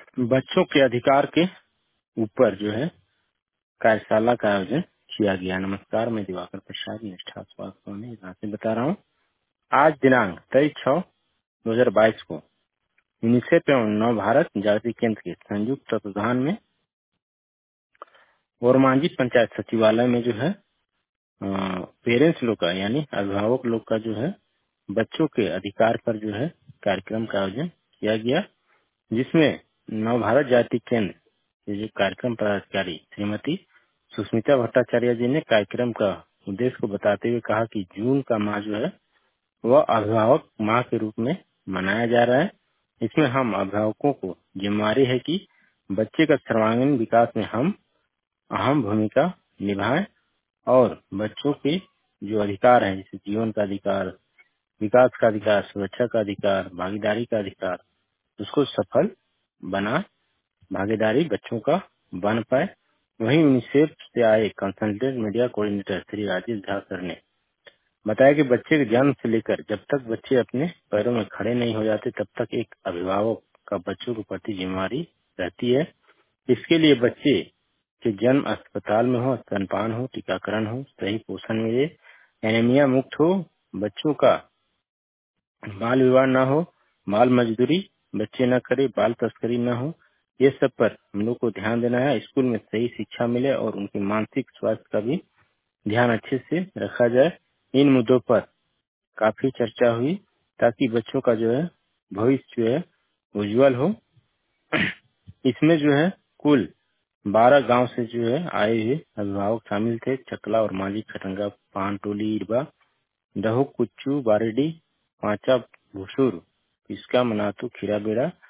बच्चों के अधिकार के ऊपर जो है कार्यशाला का आयोजन किया गया। नमस्कार, मैं दिवाकर प्रसाद निष्ठा स्वास्थ्य में यहाँ से बता रहा हूँ। आज दिनांक 23/6/2022 को यूनिसेफ एवं नव भारत जागृति केंद्र के संयुक्त तत्वाधान में ओरमांझी पंचायत सचिवालय में जो है पेरेंट्स लोग का यानी अभिभावक लोग का जो है बच्चों के अधिकार पर जो है कार्यक्रम का आयोजन किया गया, जिसमें नव भारत जागृति केंद्र के जो कार्यक्रम पदाधिकारी श्रीमती सुष्मिता भट्टाचार्य जी ने कार्यक्रम का उद्देश्य को बताते हुए कहा कि जून का माह जो है वह अभिभावक माह के रूप में मनाया जा रहा है। इसमें हम अभिभावकों को जिम्मेदारी है कि बच्चे का सर्वांगीण विकास में हम अहम भूमिका निभाएं और बच्चों के जो अधिकार हैं जैसे जीवन का अधिकार, विकास का अधिकार, सुरक्षा का अधिकार, भागीदारी का अधिकार, उसको सफल बना भागीदारी बच्चों का बन पाए। वहीं यूनिसेफ से आए consultant media coordinator Shri Rajesh Jha sir ने बताया कि बच्चे के जन्म से लेकर जब तक बच्चे अपने पैरों में खड़े नहीं हो जाते तब तक एक अभिभावक का बच्चों के प्रति जिम्मेदारी रहती है। इसके लिए बच्चे के जन्म अस्पताल में हो, स्तनपान हो, टीकाकरण हो, सही पोषण मिले, एनीमिया मुक्त हो, बच्चों का बाल विवाह न हो, बाल मजदूरी बच्चे न करे, बाल तस्करी न हो, ये सब पर हम लोग को ध्यान देना है। स्कूल में सही शिक्षा मिले और उनके मानसिक स्वास्थ्य का भी ध्यान अच्छे से रखा जाए। इन मुद्दों पर काफी चर्चा हुई ताकि बच्चों का जो है भविष्य जो है उज्जवल हो। इसमें जो है कुल 12 गांव से जो है आए हुए अभिभावक शामिल थे। चकला और मांझी, खटंगा, पानटोली, इरबा, दहो, कुच्चू, बारेडी, पांचा, भूसुर, इसका, मनातू, खीराबेड़ा,